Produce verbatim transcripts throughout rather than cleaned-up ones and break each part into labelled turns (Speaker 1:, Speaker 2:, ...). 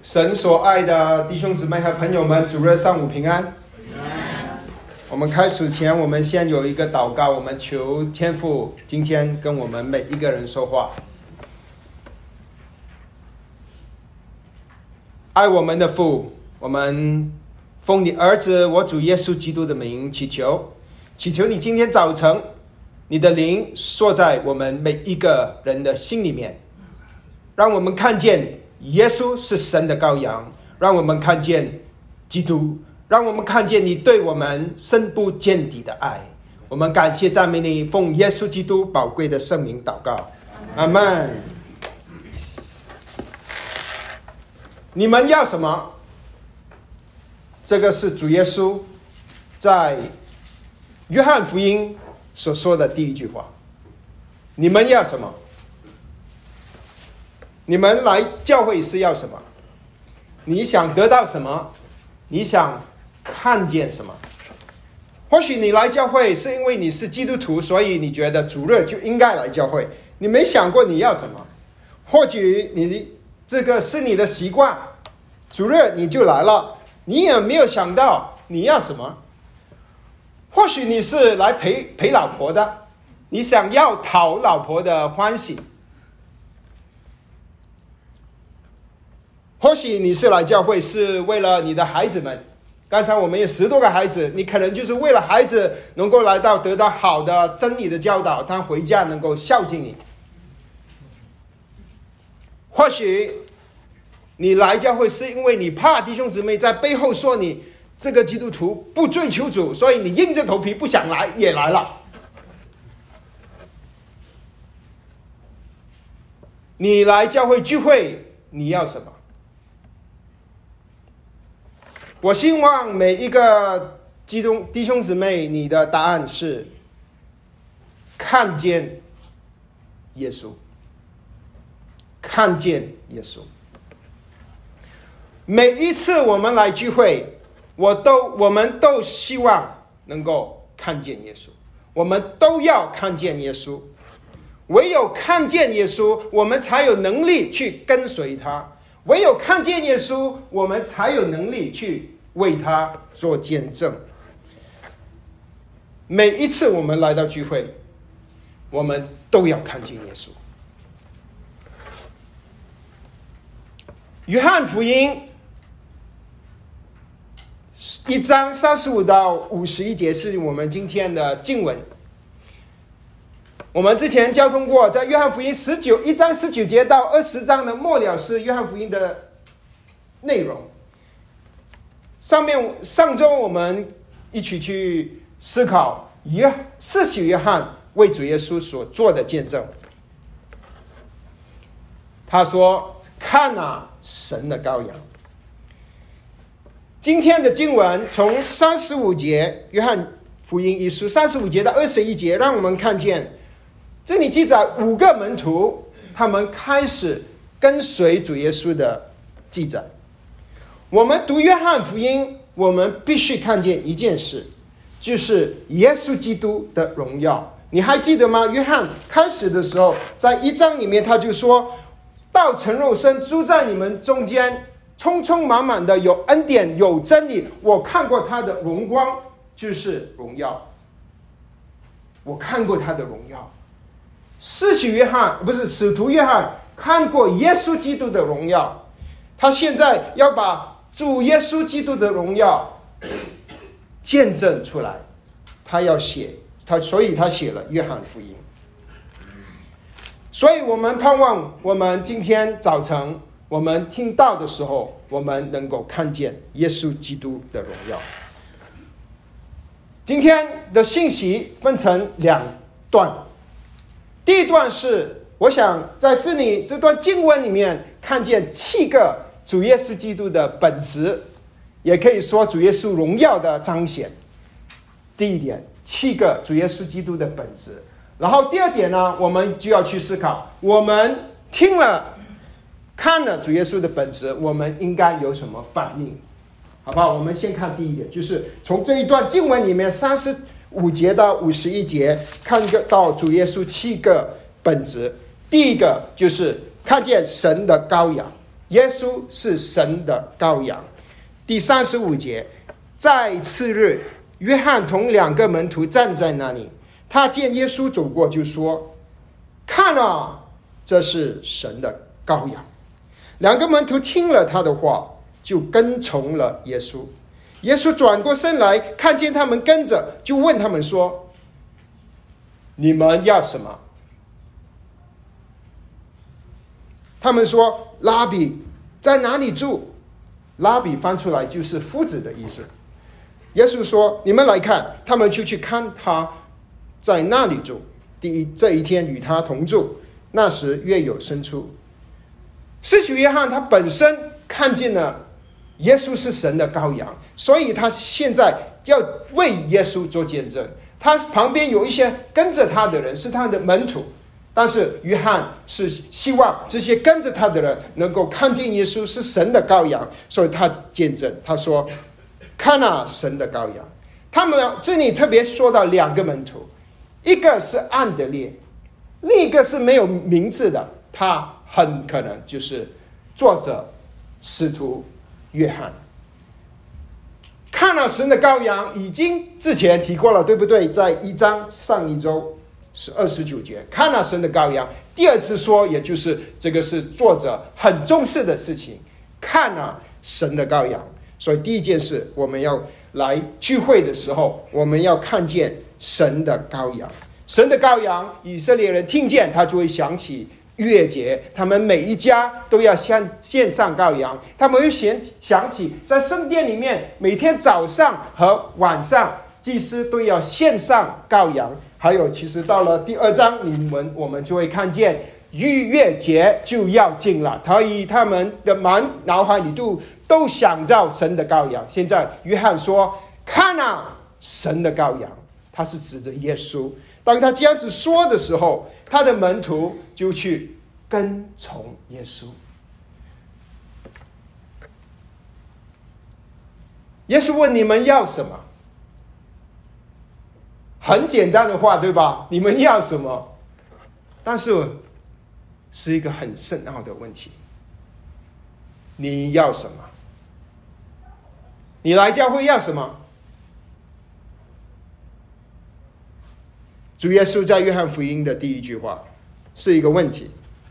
Speaker 1: 神所爱的弟兄姊妹和朋友们，主日上午平安。我们开始前，我们先有一个祷告，我们求天父今天跟我们每一个人说话。爱我们的父，我们奉你儿子我主耶稣基督的名祈求，祈求你今天早晨你的灵坐在我们每一个人的心里面，让我们看见耶稣是神的羔羊，让我们看见基督，让我们看见你对我们深不见底的爱。我们感谢赞美你，奉耶稣基督宝贵的圣名祷告，阿们。你们要什么？这个是主耶稣在约翰福音所说的第一句话。你们要什么？你们来教会是要什么？你想得到什么？你想看见什么？或许你来教会是因为你是基督徒，所以你觉得主日就应该来教会，你没想过你要什么。或许你这个是你的习惯，主日你就来了，你也没有想到你要什么。或许你是来陪陪老婆的，你想要讨老婆的欢喜。或许你是来教会是为了你的孩子们，刚才我们有十多个孩子，你可能就是为了孩子能够来到得到好的真理的教导，他回家能够孝敬你。或许你来教会是因为你怕弟兄姊妹在背后说你这个基督徒不追求主，所以你硬着头皮不想来也来了。你来教会聚会你要什么？我希望每一个基督弟兄姊妹，你的答案是看见耶稣，看见耶稣。每一次我们来聚会，我都我们都希望能够看见耶稣，我们都要看见耶稣。唯有看见耶稣，我们才有能力去跟随他。唯有看见耶稣，我们才有能力去为他做见证。每一次我们来到聚会，我们都要看见耶稣。约翰福音一章三十五到五十一节是我们今天的经文。我们之前交通过，在约翰福音十九一章十九节到二十章的末了是约翰福音的内容。上面上周我们一起去思考约施洗约翰为主耶稣所做的见证。他说：“看啊，神的羔羊。”今天的经文从三十五节，约翰福音一书三十五节到二十一节，让我们看见这里记载五个门徒，他们开始跟随主耶稣的记载。我们读约翰福音，我们必须看见一件事，就是耶稣基督的荣耀。你还记得吗？约翰开始的时候，在一章里面他就说：“道成肉身，住在你们中间，充充满满的有恩典有真理。我看过他的荣光，就是荣耀。我看过他的荣耀。”施洗约翰不是使徒约翰看过耶稣基督的荣耀，他现在要把主耶稣基督的荣耀见证出来，他要写他，所以他写了约翰福音。所以我们盼望我们今天早晨我们听到的时候，我们能够看见耶稣基督的荣耀。今天的信息分成两段，第一段是我想在这里这段经文里面看见七个主耶稣基督的本质，也可以说主耶稣荣耀的彰显。第一点，七个主耶稣基督的本质。然后第二点呢，我们就要去思考，我们听了看了主耶稣的本质，我们应该有什么反应，好不好？我们先看第一点，就是从这一段经文里面三十五节到五十一节，看到主耶稣七个本质。第一个就是看见神的羔羊， 耶稣是神的羔羊。第三十五节，在次日，约翰同两个门徒站在那里，他见耶稣走过，就说：“看啊，这是神的羔羊。”两个门徒听了他的话，就跟从了耶稣。耶稣转过身来，看见他们跟着，就问他们说：“你们要什么？”他们说：“拉比，在哪里住？”拉比翻出来就是夫子的意思。耶稣说：“你们来看。”他们就去看他在那里住。第一，这一天与他同住，那时月有生出。施洗约翰他本身看见了耶稣是神的羔羊，所以他现在要为耶稣做见证。他旁边有一些跟着他的人是他的门徒，但是约翰是希望这些跟着他的人能够看见耶稣是神的羔羊，所以他见证，他说：“看啊，神的羔羊。”他们这里特别说到两个门徒，一个是安德烈，另一个是没有名字的，他很可能就是作者使徒约翰。看了神的羔羊，已经之前提过了，对不对？在一章上一周是二十九节，看了神的羔羊。第二次说，也就是这个是作者很重视的事情，看了神的羔羊。所以第一件事，我们要来聚会的时候，我们要看见神的羔羊。神的羔羊，以色列人听见，他就会想起逾越节，他们每一家都要向献上羔羊，他们会想起在圣殿里面每天早上和晚上祭司都要献上羔羊。还有其实到了第二章你们我们就会看见逾越节就要近了，所以他们的满脑海里都都想到神的羔羊。现在约翰说：“看啊，神的羔羊。”他是指着耶稣。当他这样子说的时候，他的门徒就去跟从耶稣。耶稣问：“你们要什么？”很简单的话，对吧？你们要什么？但是是一个很深奥的问题。你要什么？你来教会要什么？主耶稣在约翰福音的第一句话是一个问题，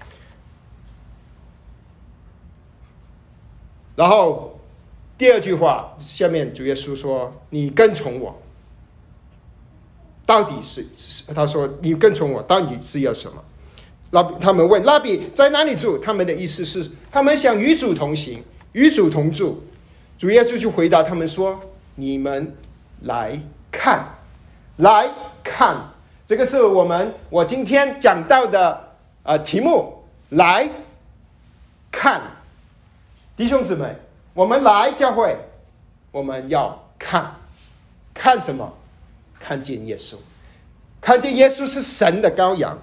Speaker 1: 然后第二句话下面主耶稣说：“你跟从我。”到底是他说：“你跟从我，到底是要什么？”拉他们问拉比在哪里住，他们的意思是他们想与主同行，与主同住。主耶稣就回答他们说：“你们来看，来看。”这个是我们我今天讲到的呃题目，来看。弟兄姊妹，我们来教会，我们要看，看什么？看见耶稣，看见耶稣是神的羔羊。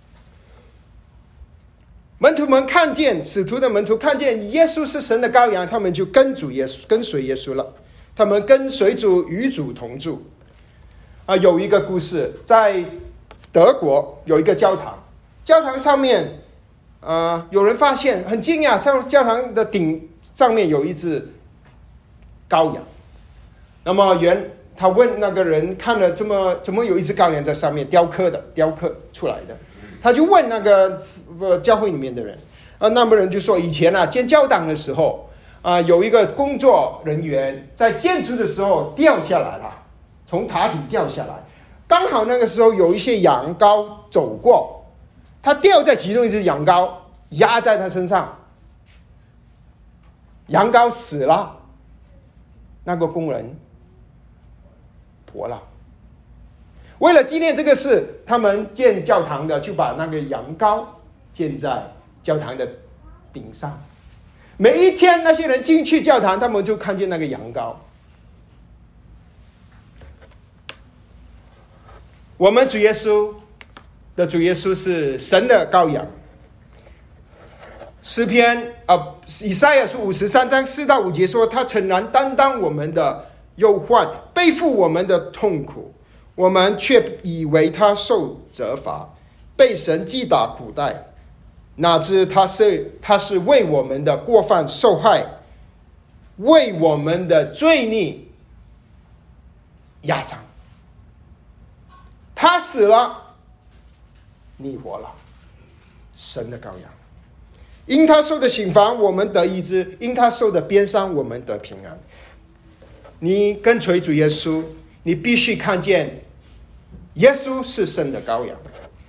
Speaker 1: 门徒们看见，使徒的门徒看见耶稣是神的羔羊，他们就跟主耶稣，跟随耶稣了。他们跟随主，与主同住。啊，有一个故事，在德国有一个教堂，教堂上面，呃，有人发现很惊讶，上教堂的顶上面有一只羔羊。那么原他问那个人，看了这么怎么有一只羔羊在上面雕刻的，雕刻出来的，他就问那个呃教会里面的人，啊，那么人就说，以前啊建教堂的时候啊，有一个工作人员在建筑的时候掉下来了。从塔顶掉下来，刚好那个时候有一些羊羔走过，他掉在其中一只羊羔，压在他身上，羊羔死了，那个工人活了。为了纪念这个事，他们建教堂的就把那个羊羔建在教堂的顶上，每一天那些人进去教堂，他们就看见那个羊羔。我们主耶稣的主耶稣是神的羔羊。诗篇呃，以赛亚书五十三章四到五节说，他诚然担当我们的忧患，背负我们的痛苦，我们却以为他受责罚，被神击打苦待。 哪知他是他是为我们的过犯受害，为我们的罪孽压伤。他死了，你活了，神的羔羊。因他受的刑罚，我们得医治；因他受的鞭伤，我们得平安。你跟随主耶稣，你必须看见耶稣是神的羔羊。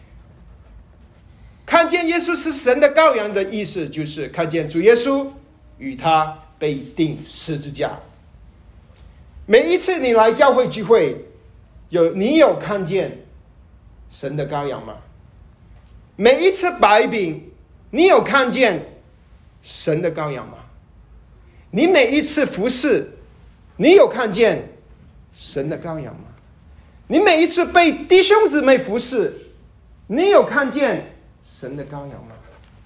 Speaker 1: 看见耶稣是神的羔羊的意思，就是看见主耶稣与他被钉十字架。每一次你来教会聚会，有你有看见神的羔羊吗？每一次摆饼，你有看见神的羔羊吗？你每一次服侍，你有看见神的羔羊吗？你每一次被弟兄姊妹服侍，你有看见神的羔羊吗？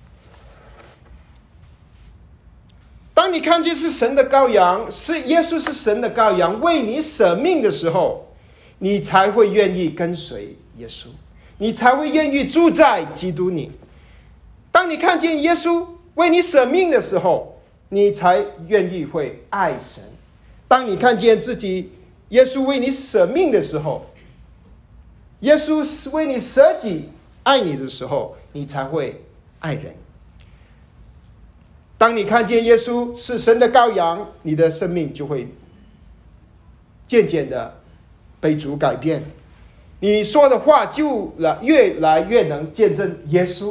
Speaker 1: 当你看见是神的羔羊，是耶稣是神的羔羊，为你舍命的时候，你才会愿意跟随耶稣，你才会愿意住在基督里。当你看见耶稣为你舍命的时候，你才愿意会爱神。当你看见自己耶稣为你舍命的时候，耶稣是为你舍己爱你的时候，你才会爱人。当你看见耶稣是神的羔羊，你的生命就会渐渐的被主改变，你说的话就越来越能见证耶稣，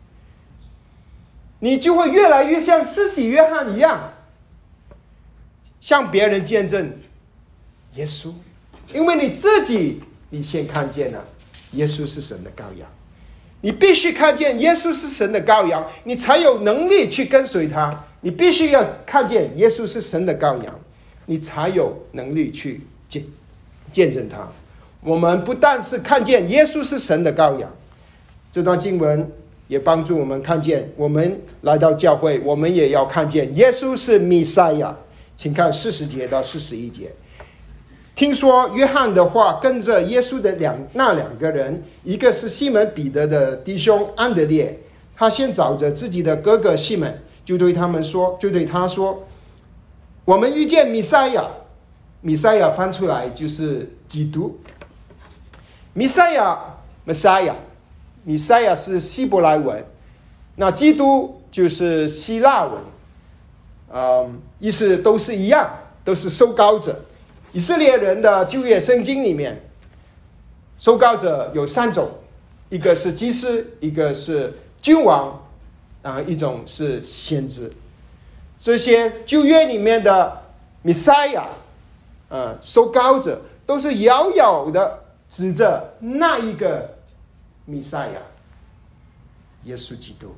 Speaker 1: 你就会越来越像施洗约翰一样，向别人见证耶稣。因为你自己你先看见了耶稣是神的羔羊，你必须看见耶稣是神的羔羊，你才有能力去跟随他。你必须要看见耶稣是神的羔羊，你才有能力去见见证他。我们不但是看见耶稣是神的羔羊，这段经文也帮助我们看见，我们来到教会，我们也要看见耶稣是弥赛亚。请看四十节到四十一节。听说约翰的话跟着耶稣的两那两个人，一个是西门彼得的弟兄安德烈，他先找着自己的哥哥西门，就对他们说，就对他说：“我们遇见弥赛亚。”弥赛亚翻出来就是基督。弥赛亚 ，Messiah， 弥赛亚是希伯来文，那基督就是希腊文，嗯，意思都是一样，都是受膏者。以色列人的旧约圣经里面，受膏者有三种，一个是祭司，一个是君王，啊，一种是先知。这些旧约里面的弥赛亚，呃，受膏者都是遥遥的指着那一个弥赛亚，耶稣基督。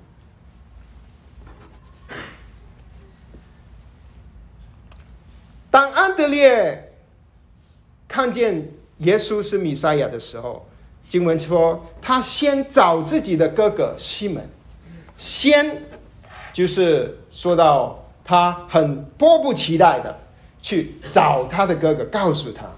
Speaker 1: 当安德烈看见耶稣是弥赛亚的时候，经文说他先找自己的哥哥西门，先就是说到他很迫不及待的去找他的哥哥，告诉他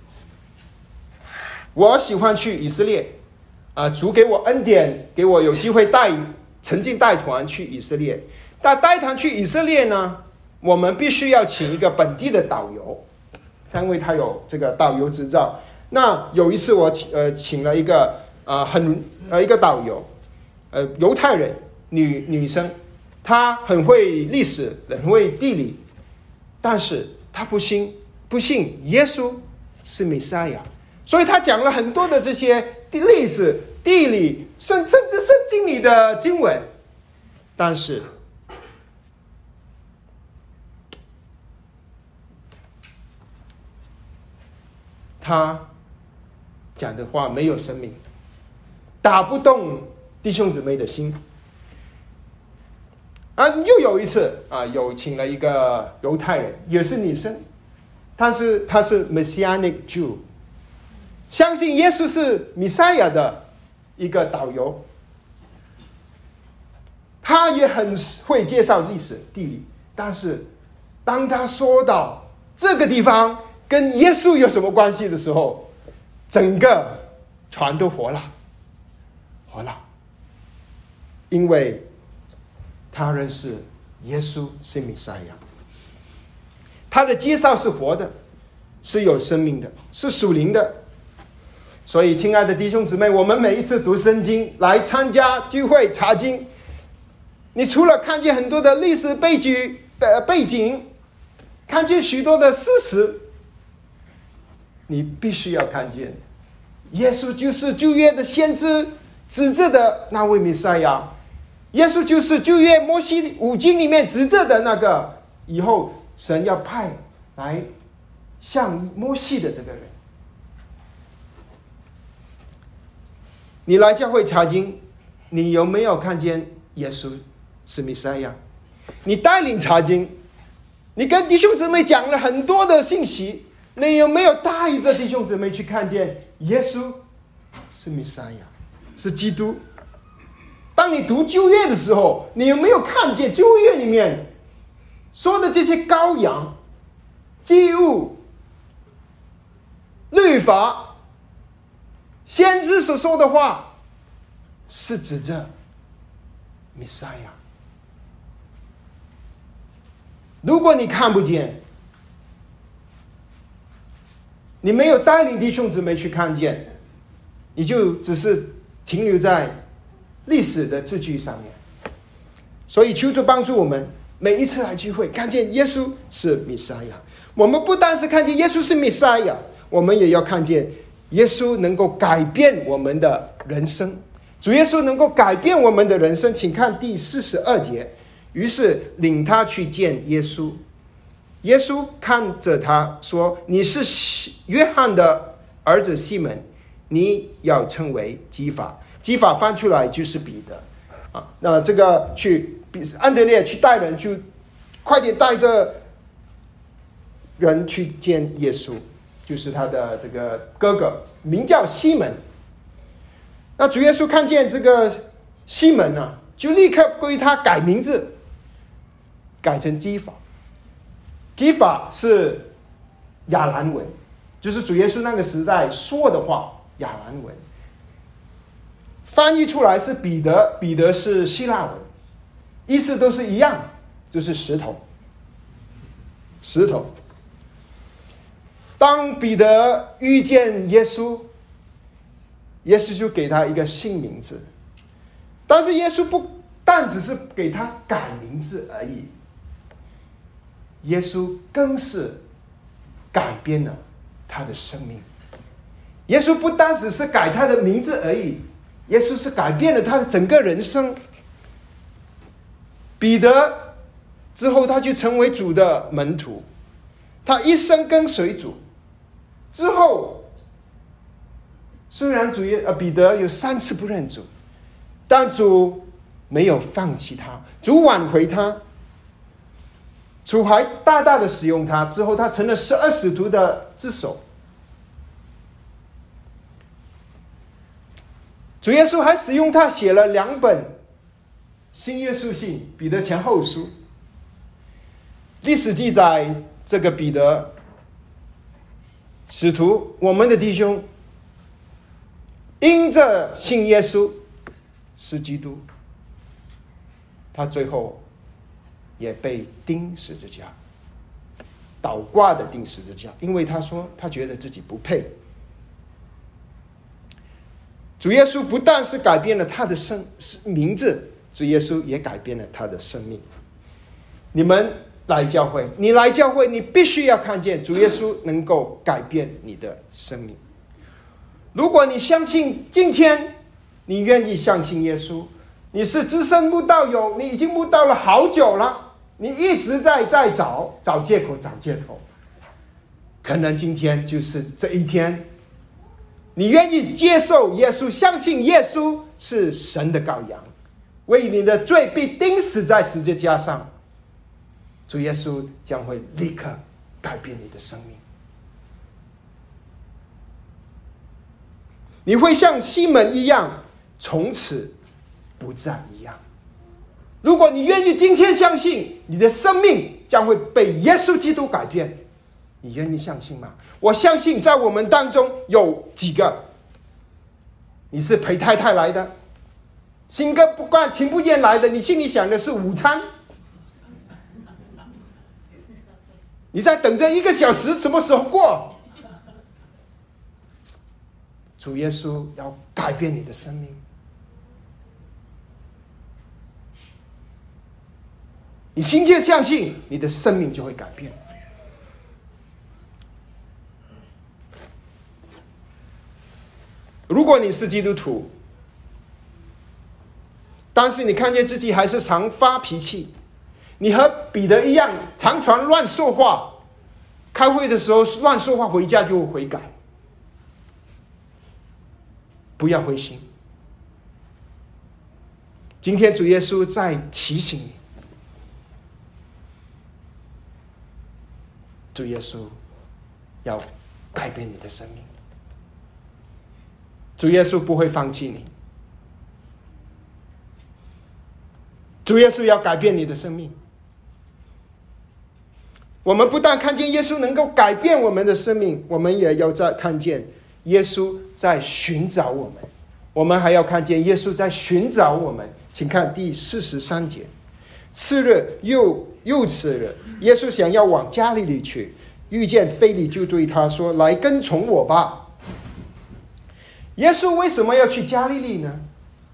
Speaker 1: 我喜欢去以色列，啊，主给我恩典，给我有机会带曾经带团去以色列。但带团去以色列呢，我们必须要请一个本地的导游，因为他有这个导游执照。那有一次我呃请了一个呃很呃一个导游，呃犹太人女女生，她很会历史，很会地理，但是她不信不信耶稣是弥赛亚，所以她讲了很多的这些历史、地理，甚甚至圣经里的经文，但是他讲的话没有生命，打不动弟兄姊妹的心。啊，又有一次啊，有请了一个犹太人，也是女生，但是她是 Messianic Jew， 相信耶稣是弥赛亚的一个导游。他也很会介绍历史地理，但是当他说到这个地方跟耶稣有什么关系的时候，整个船都活了，活了。因为他认识耶稣是弥赛亚。他的介绍是活的，是有生命的，是属灵的。所以亲爱的弟兄姊妹，我们每一次读圣经来参加聚会查经，你除了看见很多的历史背景背景，看见许多的事实，你必须要看见耶稣就是旧约的先知指着的那位弥赛亚，耶稣就是旧约摩西五经里面指着的那个以后神要派来像摩西的这个人。你来教会查经，你有没有看见耶稣是弥赛亚？你带领查经，你跟弟兄姊妹讲了很多的信息，你有没有带着弟兄姊妹去看见耶稣是弥赛亚，是基督？当你读旧约的时候，你有没有看见旧约里面说的这些羔羊、祭物、律法、先知所说的话是指着弥赛亚？如果你看不见，你没有带领弟兄姊妹去看见，你就只是停留在历史的字句上面。所以求主帮助我们每一次来聚会看见耶稣是弥赛亚。我们不单是看见耶稣是弥赛亚，我们也要看见耶稣能够改变我们的人生。主耶稣能够改变我们的人生，请看第四十二节。于是领他去见耶稣，耶稣看着他说：你是约翰的儿子西门，你要称为基法。基法翻出来就是彼得啊。那这个去安德烈去带人，去快点带着人去见耶稣，就是他的这个哥哥，名叫西门。那主耶稣看见这个西门呢、啊，就立刻归他改名字，改成基法。基法是亚兰文，就是主耶稣那个时代说的话，亚兰文。翻译出来是彼得，彼得是希腊文，意思都是一样，就是石头。石头。当彼得遇见耶稣，耶稣就给他一个新名字，但是耶稣不但只是给他改名字而已，耶稣更是改变了他的生命。耶稣不单只是改他的名字而已，耶稣是改变了他的整个人生。彼得之后他就成为主的门徒，他一生跟随主。之后虽然主耶呃彼得有三次不认主，但主没有放弃他，主挽回他，主还大大的使用他。之后他成了十二使徒的之首。主耶稣还使用他写了两本新约书信，彼得前后书。历史记载，这个彼得使徒，我们的弟兄，因着信耶稣是基督，他最后也被钉十字架，倒挂的钉十字架，因为他说他觉得自己不配。主耶稣不但是改变了他的生名字，主耶稣也改变了他的生命。你们来教会，你来教会，你必须要看见主耶稣能够改变你的生命。如果你相信，今天你愿意相信耶稣，你是资深慕道友，你已经慕道了好久了，你一直在在找找借口找借口，可能今天就是这一天，你愿意接受耶稣，相信耶稣是神的羔羊，为你的罪被钉死在十字架上，主耶稣将会立刻改变你的生命。你会像西门一样，从此不再一样。如果你愿意今天相信，你的生命将会被耶稣基督改变。你愿意相信吗？我相信在我们当中有几个，你是陪太太来的， 心更不惯情不愿来的，你心里想的是午餐，你在等着一个小时什么时候过？主耶稣要改变你的生命。你心切相信，你的生命就会改变。如果你是基督徒，但是你看见自己还是常发脾气，你和彼得一样常常乱说话，开会的时候乱说话，回家就悔改，不要灰心。今天主耶稣在提醒你，主耶稣要改变你的生命，主耶稣不会放弃你，主耶稣要改变你的生命。我们不但看见耶稣能够改变我们的生命，我们也要在看见耶稣在寻找我们，我们还要看见耶稣在寻找我们。请看第四十三节，次日又又次日，耶稣想要往加利利去，遇见腓利就对他说：“来跟从我吧。”耶稣为什么要去加利利呢？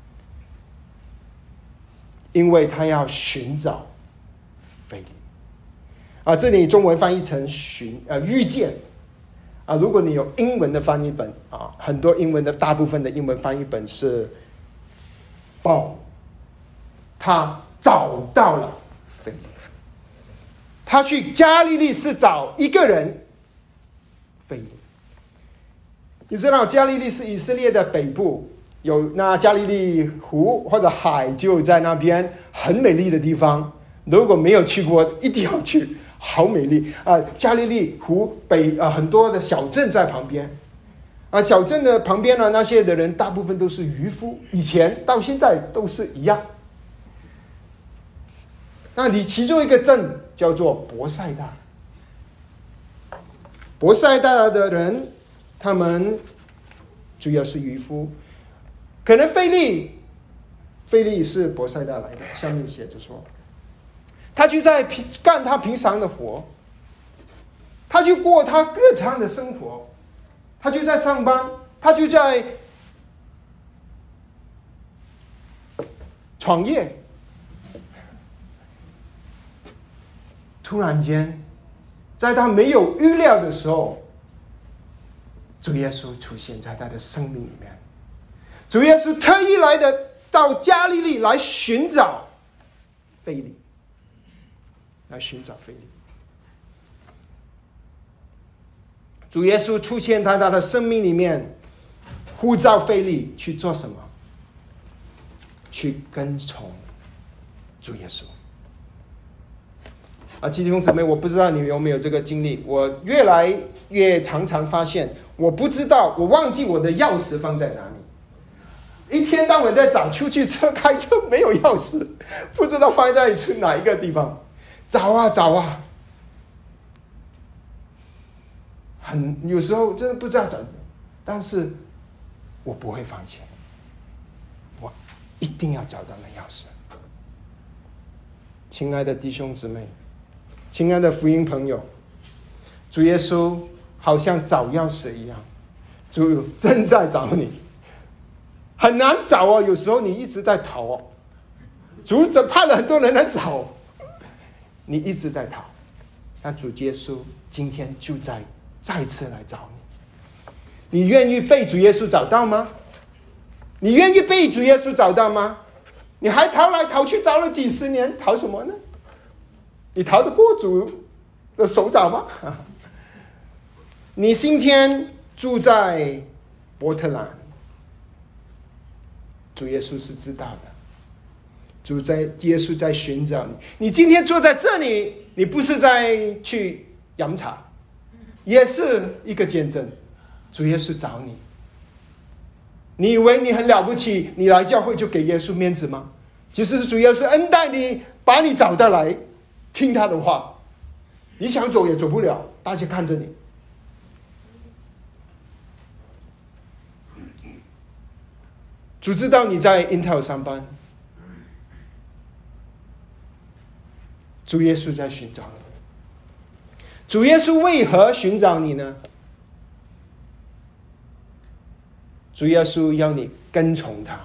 Speaker 1: 因为他要寻找腓利。啊，这里中文翻译成寻呃遇见啊。如果你有英文的翻译本啊，很多英文的大部分的英文翻译本是 found， 他找到了腓利。他去加利利是找一个人，腓利。你知道加利利是以色列的北部，有那加利利湖或者海就在那边，很美丽的地方。如果没有去过，一定要去，好美丽啊！加利利湖北啊，很多的小镇在旁边啊，小镇的旁边呢，那些的人大部分都是渔夫，以前到现在都是一样。那你其中一个镇叫做伯赛大，伯赛大的人，他们主要是渔夫。可能腓利，腓利是伯赛大来的，下面写着说，他就在干他平常的活，他就过他日常的生活，他就在上班，他就在创业。突然间，在他没有预料的时候，主耶稣出现在他的生命里面。主耶稣特意来的到加利利来寻找腓利，来寻找腓利。主耶稣出现在他的生命里面，呼召腓利去做什么？去跟从主耶稣。啊，弟兄姊妹，我不知道你有没有这个经历，我越来越常常发现，我不知道，我忘记我的钥匙放在哪里。一天到晚在找，出去车开车没有钥匙，不知道放在哪一个地方，找啊找啊，很有时候真的不知道找，但是我不会放弃，我一定要找到那钥匙。亲爱的弟兄姊妹，亲爱的福音朋友，主耶稣好像找钥匙一样，主正在找你。很难找哦，有时候你一直在逃哦，主只派了很多人来找，你一直在逃。那主耶稣今天就在再次来找你，你愿意被主耶稣找到吗？你愿意被主耶稣找到吗？你还逃来逃去找了几十年，逃什么呢？你逃得过主的手掌吗？你今天住在波特兰，主耶稣是知道的，主在耶稣在寻找你。你今天坐在这里，你不是在去饮茶，也是一个见证，主耶稣找你。你以为你很了不起，你来教会就给耶稣面子吗？其实主耶稣恩待你，把你找到来听他的话，你想走也走不了，大家看着你。 主知道你在 Intel 上班，主耶稣在寻找你。主耶稣为何寻找你呢？主耶稣要你跟从他。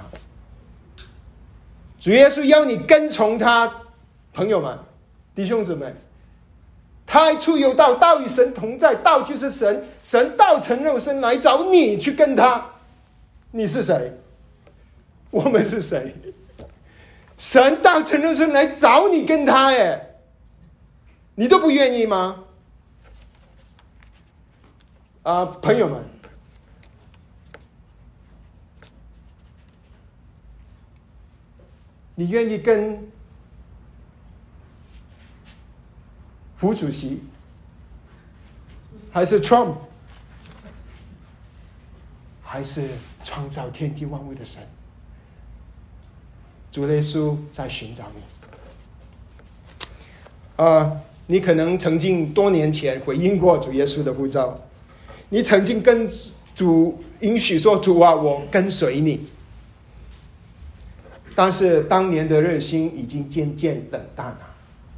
Speaker 1: 主耶稣要你跟从他，朋友们、弟兄姊妹，太初有道，道与神同在，道就是神，神道成肉身来找你去跟他。你是谁？我们是谁？神道成肉身来找你跟他，哎，你都不愿意吗？啊、呃，朋友们，你愿意跟副主席，还是 Trump， 还是创造天地万物的神？主耶稣在寻找你。啊、呃，你可能曾经多年前回应过主耶稣的呼召，你曾经跟主允许说：“主啊，我跟随你。”但是当年的热心已经渐渐冷淡了，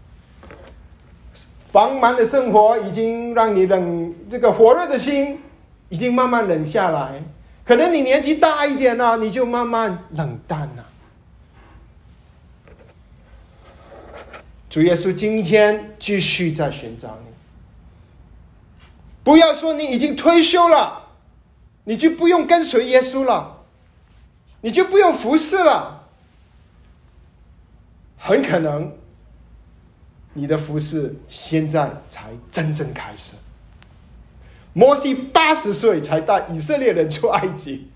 Speaker 1: 繁忙的生活已经让你冷，这个火热的心已经慢慢冷下来。可能你年纪大一点了，你就慢慢冷淡了。主耶稣今天继续在寻找你。不要说你已经退休了，你就不用跟随耶稣了，你就不用服侍了。很可能你的服侍现在才真正开始。摩西八十岁才带以色列人出埃及，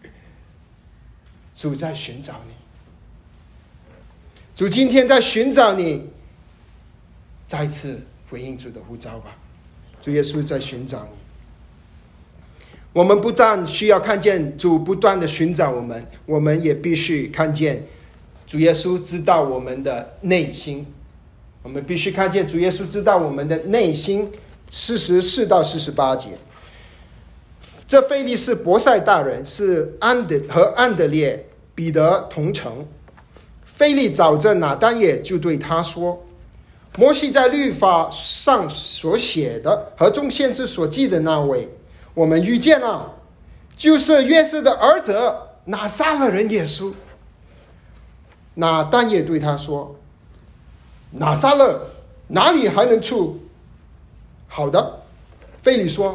Speaker 1: 主在寻找你。主今天在寻找你，再次回应主的呼召吧。主耶稣在寻找你。我们不但需要看见主不断的寻找我们，我们也必须看见主耶稣知道我们的内心。我们必须看见主耶稣知道我们的内心。四十四到四十八节，这腓力是伯赛大人，是安德和安德烈、彼得同城。腓力找着拿但业，就对他说：“摩西在律法上所写的和众先知所记的那位，我们遇见了，就是约瑟的儿子拿撒勒人耶稣。”拿但业对他说：“拿撒勒哪里还能出好的？”腓力说：“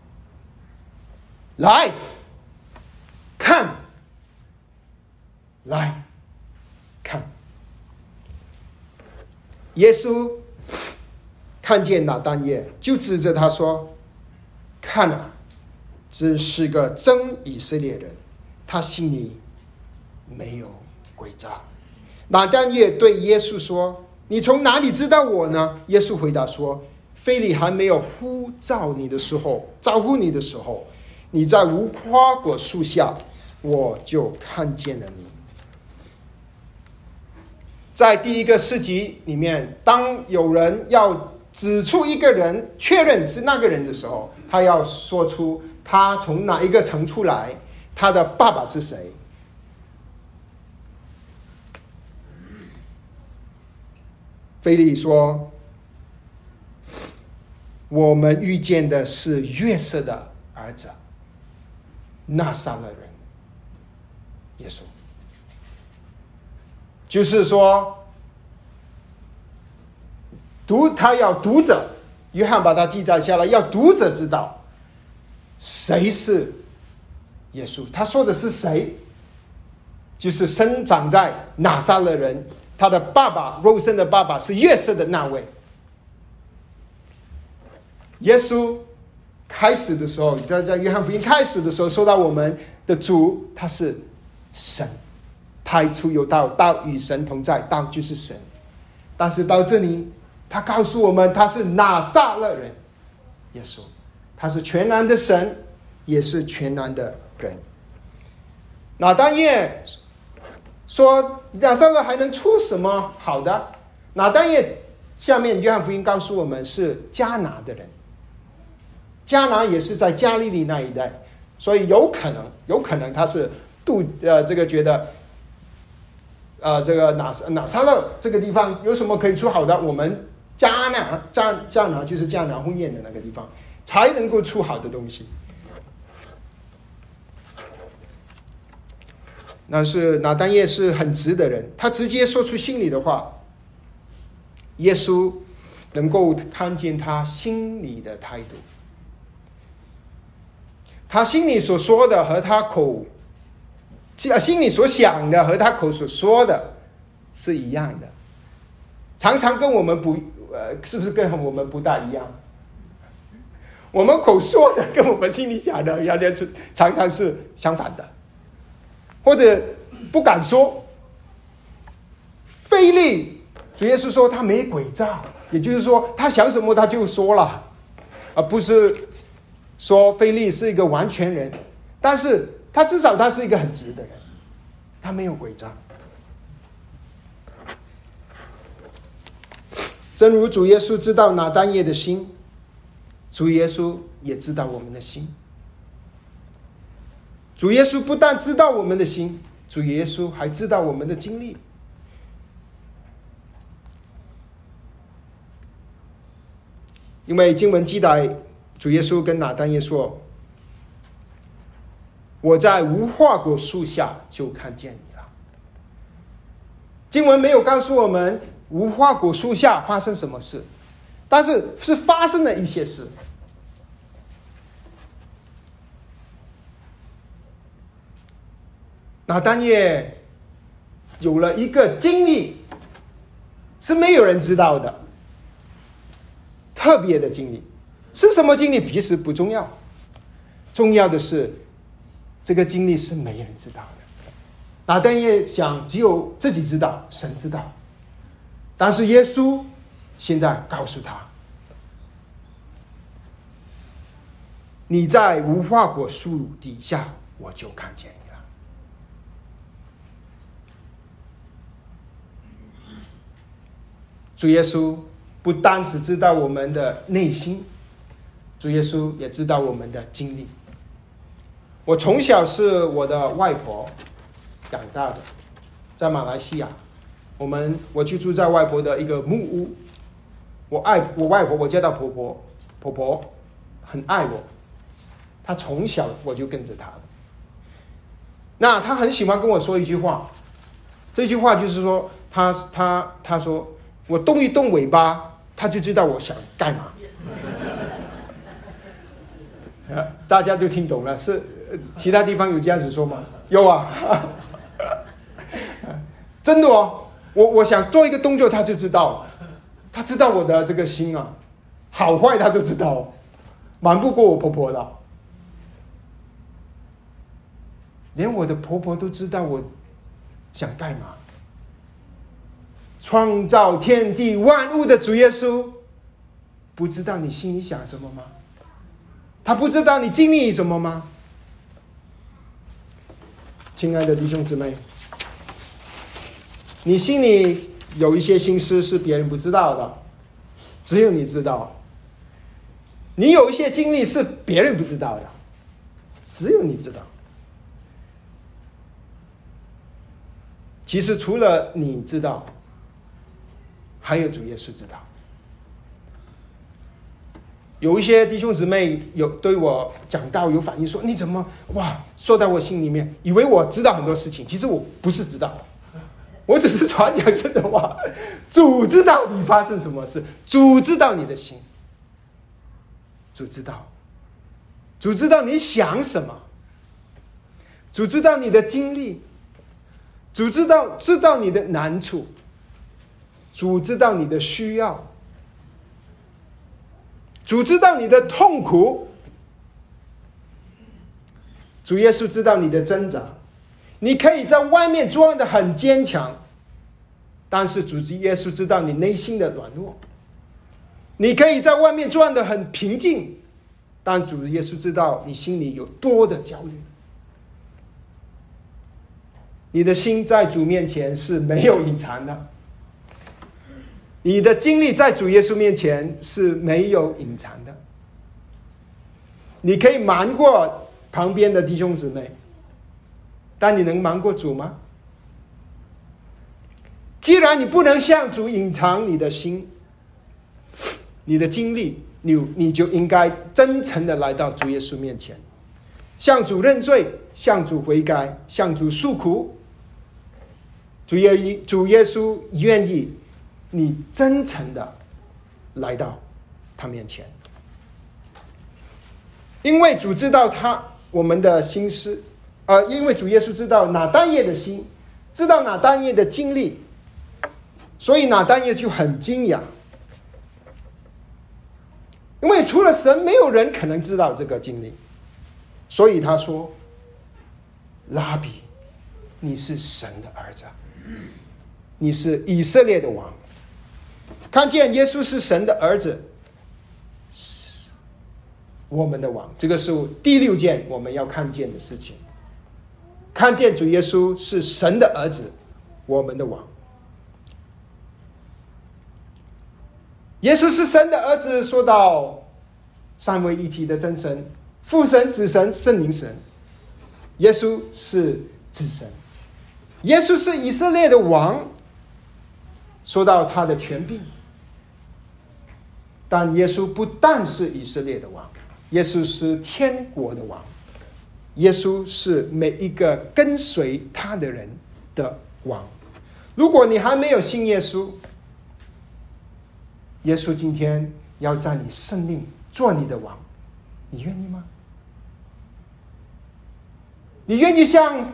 Speaker 1: 来看，来看。”耶稣看见拿但业，就指着他说：“看啊，这是个真以色列人，他心里没有诡诈。”拿但业对耶稣说：“你从哪里知道我呢？”耶稣回答说：“腓力还没有呼召你的时候，招呼你的时候，你在无花果树下，我就看见了你。”在第一个事迹里面，当有人要指出一个人，确认是那个人的时候，他要说出他从哪一个城出来，他的爸爸是谁。腓力说：“我们遇见的是约瑟的儿子，拿撒勒人耶稣。”就是说，读他要读者，约翰把它记载下来，要读者知道谁是耶稣。他说的是谁？就是生长在拿撒勒人，他的爸爸肉身的爸爸是约瑟的那位。耶稣开始的时候，在在约翰福音开始的时候说到我们的主，他是神。太初有道，道与神同在，道就是神。但是到这里，他告诉我们他是拿撒勒人耶稣，他是全然的神，也是全然的人。拿但业说拿撒勒还能出什么好的？拿但业下面约翰福音告诉我们是迦拿的人，迦拿也是在加利利那一带，所以有可能有可能他是度呃这个觉得，呃这个哪哪撒勒这个地方有什么可以出好的？我们迦南迦迦南就是迦南婚宴的那个地方，才能够出好的东西。那是拿单业是很直的人，他直接说出心里的话，耶稣能够看见他心里的态度，他心里所说的和他口，心里所想的和他口所说的是一样的，常常跟我们不呃，是不是跟我们不大一样？我们口说的跟我们心里想的，原来是常常是相反的。或者不敢说。腓利，主耶稣说他没诡诈，也就是说他想什么他就说了，而不是说腓利是一个完全人，但是他至少他是一个很直的人，他没有诡诈。正如主耶稣知道拿单业的心，主耶稣也知道我们的心。主耶稣不但知道我们的心，主耶稣还知道我们的经历。因为经文记载，主耶稣跟拿单业说：“我在无花果树下就看见你了。”经文没有告诉我们无花果树下发生什么事，但是是发生了一些事。拿单业有了一个经历，是没有人知道的，特别的经历。是什么经历其实不重要，重要的是这个经历是没人知道的。拿单业想只有自己知道，神知道，但是耶稣现在告诉他：你在无花果树底下，我就看见你。主耶稣不单是知道我们的内心，主耶稣也知道我们的经历。我从小是我的外婆养大的，在马来西亚，我们我去住在外婆的一个木屋。我爱我外婆，我叫她婆婆，婆婆很爱我，她从小我就跟着她。那她很喜欢跟我说一句话，这句话就是说，她她她说。我动一动尾巴，他就知道我想干嘛。大家就听懂了，是其他地方有这样子说吗？有啊，真的哦。我我想做一个动作，他就知道，他知道我的这个心啊，好坏他都知道，瞒不过我婆婆的。连我的婆婆都知道我想干嘛。创造天地万物的主耶稣，不知道你心里想什么吗？他不知道你经历什么吗？亲爱的弟兄姊妹，你心里有一些心思是别人不知道的，只有你知道。你有一些经历是别人不知道的，只有你知道。其实除了你知道，还有主耶稣知道。有一些弟兄姊妹有对我讲道有反应说，你怎么哇说到我心里面，以为我知道很多事情，其实我不是知道，我只是传讲神的话。主知道你发生什么事，主知道你的心，主知道，主知道你想什么，主知道你的经历，主知道知道你的难处，主知道你的需要，主知道你的痛苦，主耶稣知道你的挣扎。你可以在外面装得很坚强，但是主耶稣知道你内心的软弱。你可以在外面装得很平静，但主耶稣知道你心里有多的焦虑。你的心在主面前是没有隐藏的，你的经历在主耶稣面前是没有隐藏的。你可以瞒过旁边的弟兄姊妹， 但你能瞒过主吗？既然你不能向主隐藏你的心、你的经历，你你就应该真诚的来到主耶稣面前，向主认罪，向主悔改，向主诉苦。主耶主耶稣愿意你真诚的来到他面前，因为主知道他我们的心思，呃，因为主耶稣知道拿但业的心，知道拿但业的经历，所以拿但业就很惊讶，因为除了神，没有人可能知道这个经历，所以他说：“拉比，你是神的儿子，你是以色列的王。”看见耶稣是神的儿子，我们的王，这个是第六件我们要看见的事情。看见主耶稣是神的儿子，我们的王。耶稣是神的儿子，说到三位一体的真神，父神、子神、圣灵神。耶稣是子神，耶稣是以色列的王，说到他的权柄。但耶稣不但是以色列的王，耶稣是天国的王，耶稣是每一个跟随他的人的王。如果你还没有信耶稣，耶稣今天要在你生命做你的王，你愿意吗？你愿意像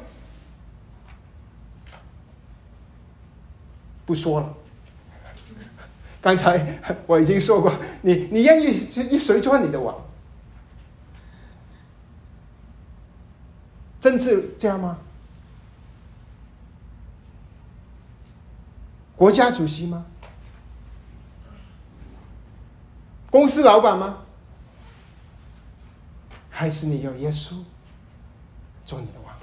Speaker 1: 不说了，刚才我已经说过，你你愿意谁做你的王？政治这样吗？国家主席吗？公司老板吗？还是你有耶稣做你的王？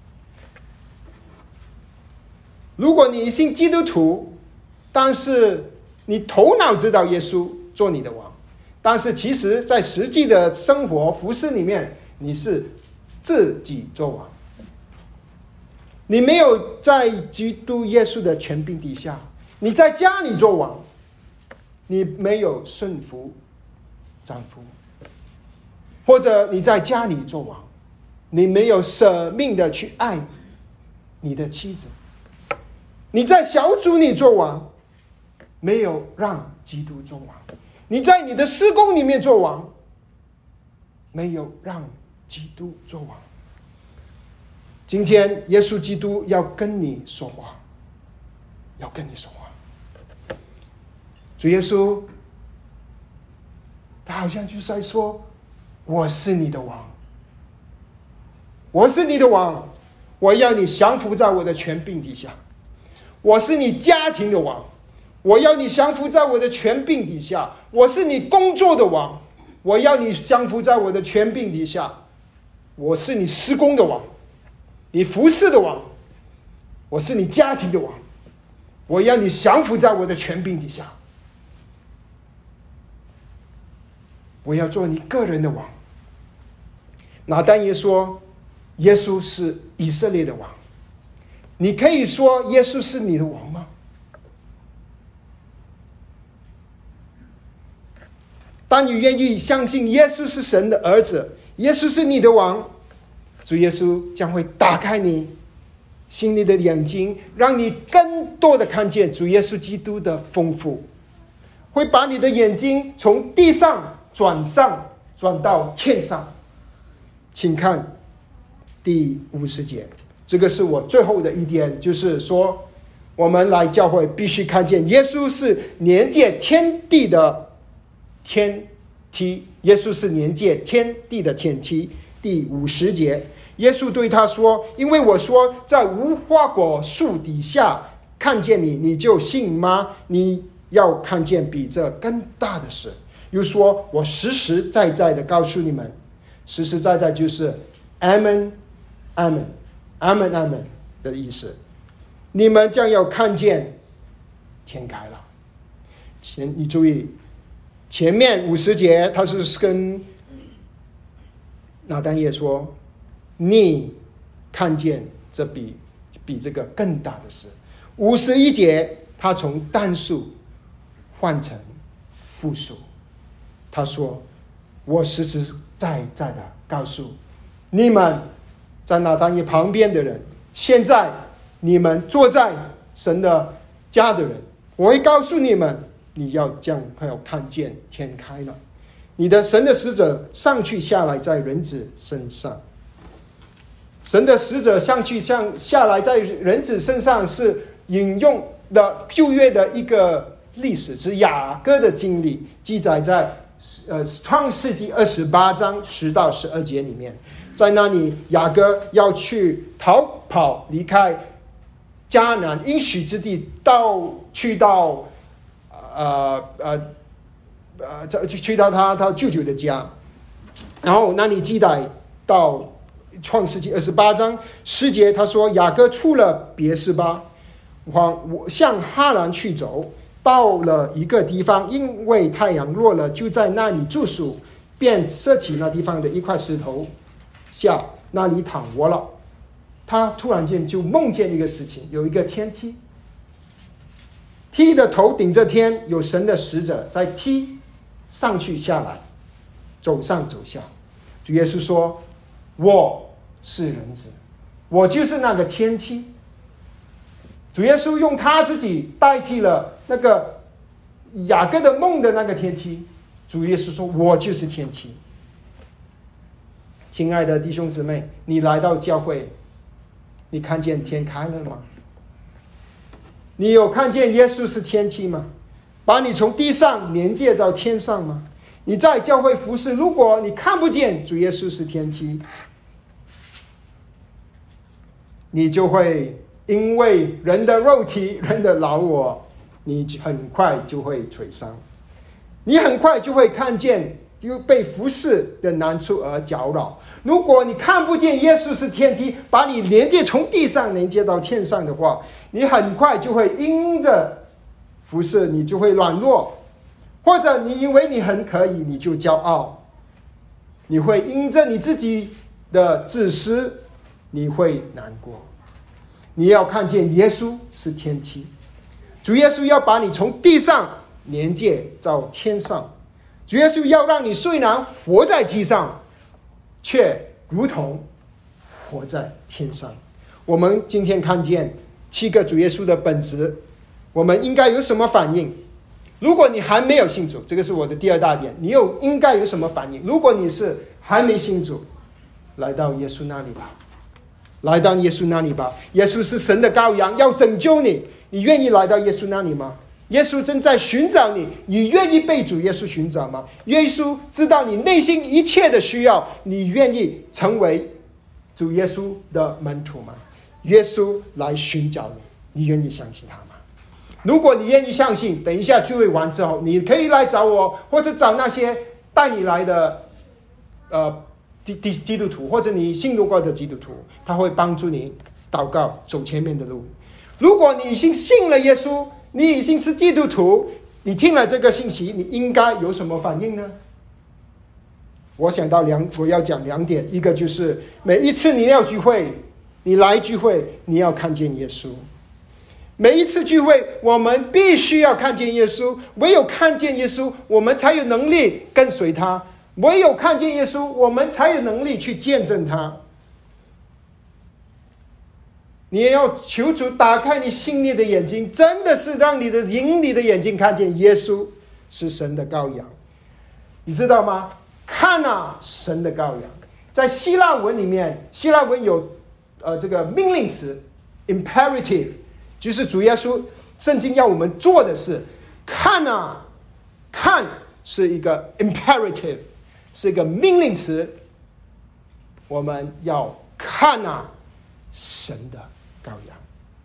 Speaker 1: 如果你信基督徒，但是你头脑知道耶稣做你的王，但是其实在实际的生活服事里面，你是自己做王，你没有在基督耶稣的权柄底下，你在家里做王，你没有顺服丈夫，或者你在家里做王，你没有舍命的去爱你的妻子，你在小组里做王，没有让基督做王，你在你的事工里面做王，没有让基督做王。今天耶稣基督要跟你说话，要跟你说话。主耶稣他好像就是在说，我是你的王，我是你的王，我要你降服在我的权柄底下。我是你家庭的王，我要你降服在我的权柄底下。我是你工作的王，我要你降服在我的权柄底下。我是你施工的王，你服侍的王，我是你家庭的王，我要你降服在我的权柄底下。我要做你个人的王。拿但业说，耶稣是以色列的王，你可以说耶稣是你的王吗？当你愿意相信耶稣是神的儿子，耶稣是你的王，主耶稣将会打开你心里的眼睛，让你更多的看见主耶稣基督的丰富，会把你的眼睛从地上转上，转到天上。请看第五十节，这个是我最后的一点，就是说我们来教会必须看见耶稣是连接天地的天梯，耶稣是连接天地的天梯。第五十节，耶稣对他说，因为我说在无花果树底下看见你，你就信吗？你要看见比这更大的事。又说，我实实在在的告诉你们，实实在在就是阿门阿门阿门阿门的意思，你们将要看见天开了。前你注意，前面五十节他是跟拿但业说，你看见这比比这个更大的事。五十一节，他从单数换成复数，他说：“我实实在在的告诉你们，在拿但业旁边的人，现在你们坐在神的家的人，我会告诉你们，你要将要看见天开了，你的神的使者上去下来在人子身上。”神的使者上去上下来在人子身上是引用的旧约的一个历史，是雅各的经历，记载在呃创世纪二十八章十到十二节里面。在那里，雅各要去逃跑离开迦南应许之地，到去到呃呃呃去到他他舅舅的家，然后那里记载到创世纪二十八章十节，他说雅各出了别是巴，往向哈兰去走，到了一个地方，因为太阳落了，就在那里住宿，便舍起那地方的一块石头下，那里躺卧了。他突然间就梦见一个事情，有一个天梯，梯的头顶着天，有神的使者在梯上去下来，走上走下。主耶稣说：“我是人子，我就是那个天梯。”主耶稣用他自己代替了那个雅各的梦的那个天梯。主耶稣说：“我就是天梯。”亲爱的弟兄姊妹，你来到教会，你看见天开了吗？你有看见耶稣是天梯吗？把你从地上连接到天上吗？你在教会服侍，如果你看不见主耶稣是天梯，你就会因为人的肉体、人的老我，你很快就会垂伤，你很快就会看见又被服侍的难处而搅扰。如果你看不见耶稣是天梯，把你连接从地上连接到天上的话，你很快就会因着服侍，你就会软弱，或者你以为你很可以，你就骄傲，你会因着你自己的自私，你会难过。你要看见耶稣是天梯，主耶稣要把你从地上连接到天上。主耶稣要让你虽然活在地上，却如同活在天上。我们今天看见七个主耶稣的本质，我们应该有什么反应？如果你还没有信主，这个是我的第二大点，你有应该有什么反应？如果你是还没信主，来到耶稣那里吧，来到耶稣那里吧。耶稣是神的羔羊，要拯救你，你愿意来到耶稣那里吗？耶稣正在寻找你，你愿意被主耶稣寻找吗？耶稣知道你内心一切的需要，你愿意成为主耶稣的门徒吗？耶稣来寻找你，你愿意相信他吗？如果你愿意相信，等一下聚会完之后，你可以来找我，或者找那些带你来的呃基基基督徒，或者你信主过的基督徒，他会帮助你祷告，走前面的路。如果你已经信了耶稣，你已经是基督徒，你听了这个信息，你应该有什么反应呢？我想到两，我要讲两点，一个就是每一次你要聚会，你来聚会，你要看见耶稣。每一次聚会，我们必须要看见耶稣，唯有看见耶稣，我们才有能力跟随他；唯有看见耶稣，我们才有能力去见证他。你也要求主打开你心里的眼睛，真的是让你的灵里的眼睛看见耶稣是神的羔羊。你知道吗？看啊，神的羔羊。在希腊文里面，希腊文有呃这个命令词 imperative， 就是主耶稣圣经要我们做的事。看啊，看是一个 imperative， 是一个命令词。我们要看啊，神的羔羊。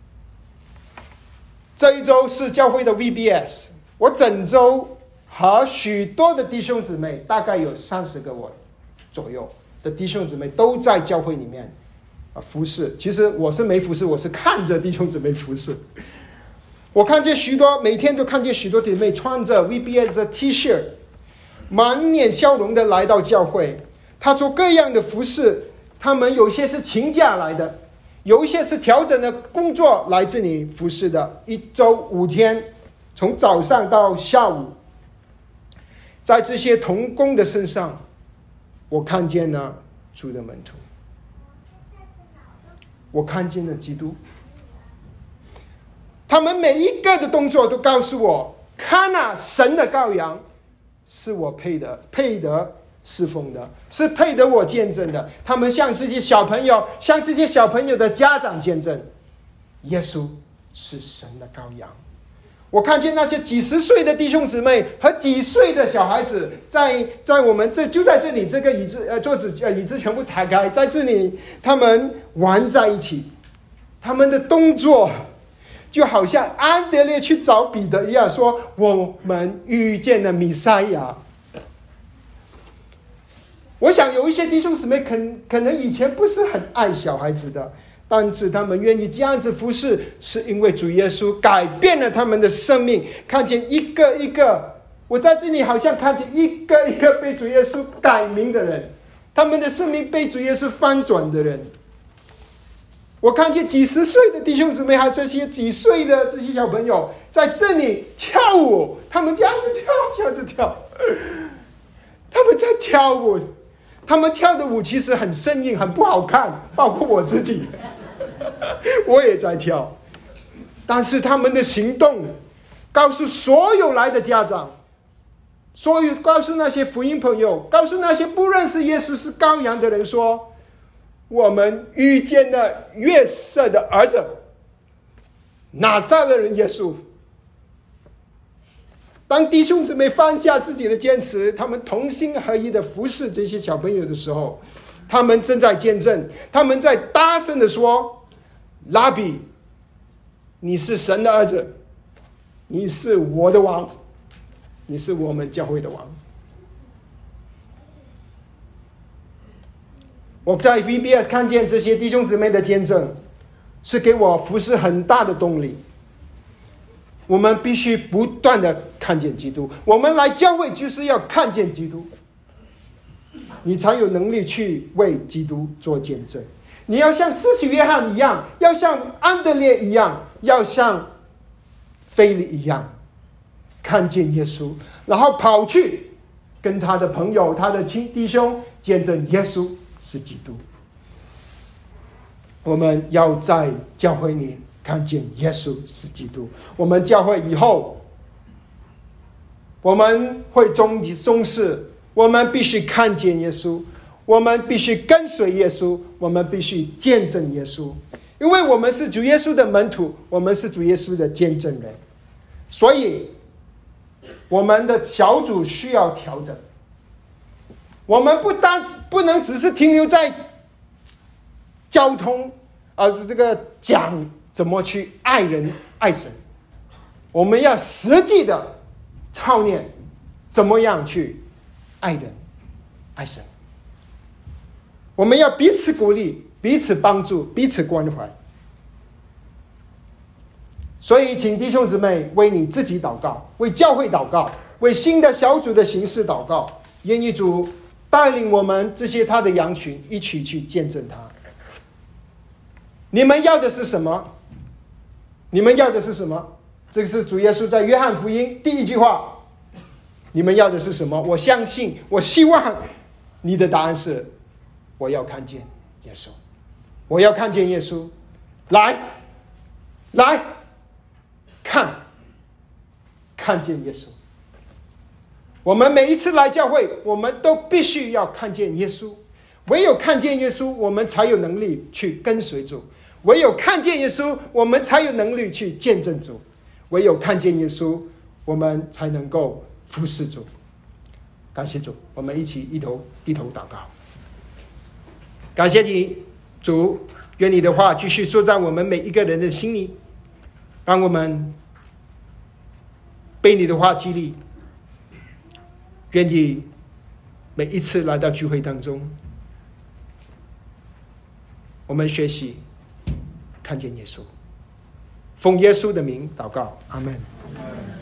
Speaker 1: 这一周是教会的 V B S， 我整周和许多的弟兄姊妹，大概有三十个我左右的弟兄姊妹都在教会里面服侍。其实我是没服侍，我是看着弟兄姊妹服侍。我看见许多，每天都看见许多弟妹穿着 V B S 的 T 恤，满脸笑容的来到教会。他做各样的服侍，他们有些是请假来的， 有一些是调整的工作来自你服侍的，一周五天，从早上到下午。在这些同工的身上，我看见了主的门徒，我看见了基督。他们每一个的动作都告诉我，看啊，神的羔羊是我配的，配得侍奉的，是配得我见证的。他们向这些小朋友，向这些小朋友的家长见证，耶稣是神的羔羊。我看见那些几十岁的弟兄姊妹和几岁的小孩子，在在我们这就在这里，这个椅子呃桌子呃椅子全部抬开，在这里他们玩在一起，他们的动作就好像安德烈去找彼得一样，说我们遇见了弥赛亚。我想有一些弟兄姊妹可可能以前不是很爱小孩子的，但是他们愿意这样子服侍，是因为主耶稣改变了他们的生命。看见一个一个，我在这里好像看见一个一个被主耶稣改名的人，他们的生命被主耶稣翻转的人。我看见几十岁的弟兄姊妹，还有这些几岁的这些小朋友在这里跳舞，他们这样子跳，这样子跳，他们在跳舞，他们跳的舞其实很生硬，很不好看，包括我自己，我也在跳。但是他们的行动告诉所有来的家长，所有告诉那些福音朋友，告诉那些不认识耶稣是羔羊的人说，我们遇见了约瑟的儿子，拿撒勒人耶稣。当弟兄姊妹放下自己的坚持，他们同心合一的服侍这些小朋友的时候，他们正在见证，他们在大声的说，拉比，你是神的儿子，你是我的王，你是我们教会的王。我在 V B S 看见这些弟兄姊妹的见证，是给我服侍很大的动力。我们必须不断的看见基督，我们来教会就是要看见基督，你才有能力去为基督做见证。你要像施洗约翰一样，要像安德烈一样，要像腓力一样，看见耶稣，然后跑去跟他的朋友、他的亲弟兄见证耶稣是基督。我们要在教会里看见耶稣是基督。我们教会以后，我们会重重视，我们必须看见耶稣，我们必须跟随耶稣，我们必须见证耶稣，因为我们是主耶稣的门徒，我们是主耶稣的见证人。所以我们的小组需要调整，我们不单不能只是停留在交通呃这个讲怎么去爱人爱神，我们要实际的操练怎么样去爱人爱神。我们要彼此鼓励，彼此帮助，彼此关怀。所以请弟兄姊妹为你自己祷告，为教会祷告，为新的小组的形式祷告，愿意主带领我们这些他的羊群一起去见证他。你们要的是什么？你们要的是什么？这个是主耶稣在约翰福音第一句话。你们要的是什么？我相信，我希望你的答案是，我要看见耶稣，我要看见耶稣。来，来，看，看见耶稣。我们每一次来教会，我们都必须要看见耶稣。唯有看见耶稣，我们才有能力去跟随主。唯有看见耶稣，我们才有能力去见证主。唯有看见耶稣，我们才能够服侍主。感谢主，我们一起一头低头祷告。感谢你，主，愿你的话继续说在我们每一个人的心里，让我们被你的话激励，愿意每一次来到聚会当中，我们学习看见耶稣。奉耶稣的名祷告，阿们。